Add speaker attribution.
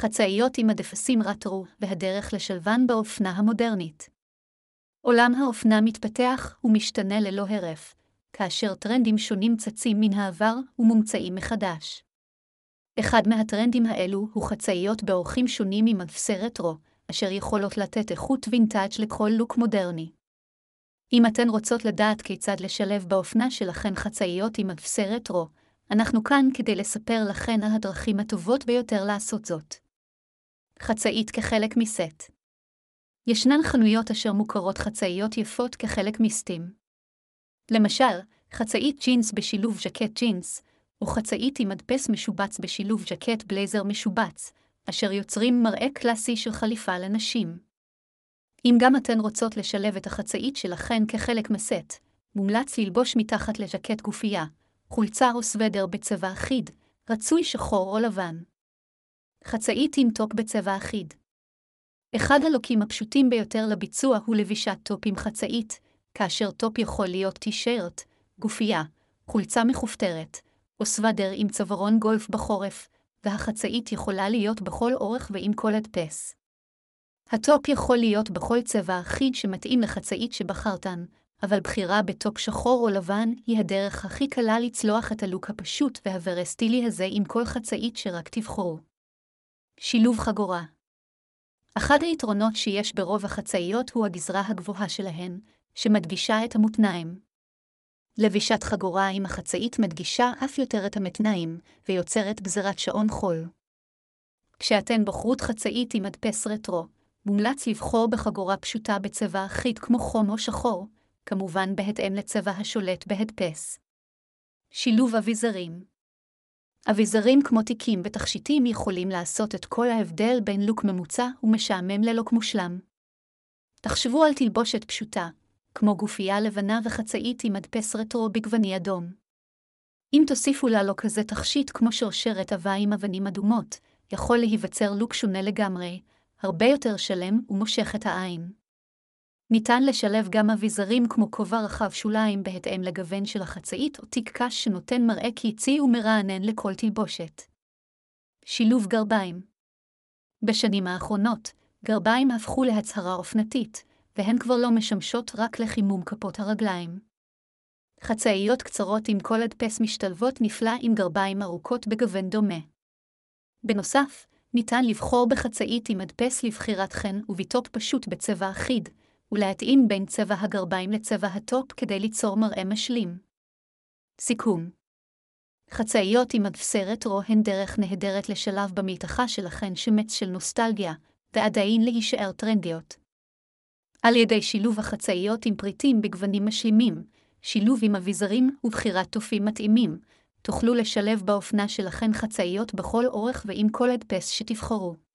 Speaker 1: חצאיות עם הדפסים רטרו והדרך לשלבן באופנה המודרנית. עולם האופנה מתפתח ומשתנה ללא הרף, כאשר טרנדים שונים צצים מן העבר ומומצאים מחדש. אחד מהטרנדים האלו הוא חצאיות באורחים שונים עם מדפסי רטרו, אשר יכולות לתת איכות וינטאג' לכל לוק מודרני. אם אתן רוצות לדעת כיצד לשלב באופנה שלכן חצאיות עם מדפסי רטרו, אנחנו כאן כדי לספר לכן על הדרכים הטובות ביותר לעשות זאת. חצאית כחלק מסט. ישנן חנויות אשר מוכרות חצאיות יפות כחלק מסטים. למשל, חצאית ג'ינס בשילוב ז'קט ג'ינס, או חצאית עם מדפס משובץ בשילוב ז'קט בלייזר משובץ, אשר יוצרים מראה קלאסי של חליפה לנשים. אם גם אתן רוצות לשלב את החצאית שלכן כחלק מסט, מומלץ ללבוש מתחת לז'קט גופייה, חולצה או סוודר בצבע אחיד, רצוי שחור או לבן. חצאית עם טופ בצבע אחיד. אחד הלוקים הפשוטים ביותר לביצוע הוא לבישת טופ עם חצאית, כאשר טופ יכול להיות טי-שירט, גופייה, חולצה מכופתרת, או סוודר עם צווארון גולף בחורף, והחצאית יכולה להיות בכל אורך ועם כל הדפס. הטופ יכול להיות בכל צבע אחיד שמתאים לחצאית שבחרתן, אבל בחירה בטופ שחור או לבן היא הדרך הכי קלה לצלוח את הלוק הפשוט והוורסטילי הזה עם כל חצאית שרק תבחרו. שילוב חגורה. אחד היתרונות שיש ברוב החצאיות הוא הגזרה הגבוהה שלהן, שמדגישה את המותניים. לבישת חגורה עם החצאית מדגישה אף יותר את המתניים, ויוצרת גזרת שעון חול. כשאתן בוחרות חצאית עם מדפס רטרו, מומלץ לבחור בחגורה פשוטה בצבע אחיד כמו חום או שחור, כמובן בהתאם לצבע השולט בהדפס. שילוב אביזרים. אביזרים כמו תיקים ותכשיטים יכולים לעשות את כל ההבדל בין לוק ממוצע ומשעמם ללוק מושלם. תחשבו על תלבושת פשוטה, כמו גופייה לבנה וחצאית עם מדפס רטרו בגווני אדום. אם תוסיפו לה כזה תכשיט כמו שרשרת עבה עם אבנים אדומות, יכול להיווצר לוק שונה לגמרי, הרבה יותר שלם ומושך את העין. ניתן לשלב גם אביזרים כמו כובע רחב שוליים בהתאם לגוון של החצאית או תיק קש שנותן מראה קיצי ומרענן לכל תלבושת. שילוב גרביים. בשנים האחרונות, גרביים הפכו להצהרה אופנתית, והן כבר לא משמשות רק לחימום כפות הרגליים. חצאיות קצרות עם כל הדפס משתלבות נפלא עם גרביים ארוכות בגוון דומה. בנוסף, ניתן לבחור בחצאית עם הדפס לבחירתכן וביטופ פשוט בצבע אחיד, ולהתאים בין צבע הגרביים לצבע הטופ כדי ליצור מראה משלים. סיכום. חצאיות עם מדפסי רטרו הן דרך נהדרת לשלב במלתחה שלכן שמץ של נוסטלגיה, ועדיין להישאר טרנדיות. על ידי שילוב החצאיות עם פריטים בגוונים משלימים, שילוב עם אביזרים ובחירת טופים מתאימים, תוכלו לשלב באופנה שלכן חצאיות בכל אורך ועם כל הדפס שתבחרו.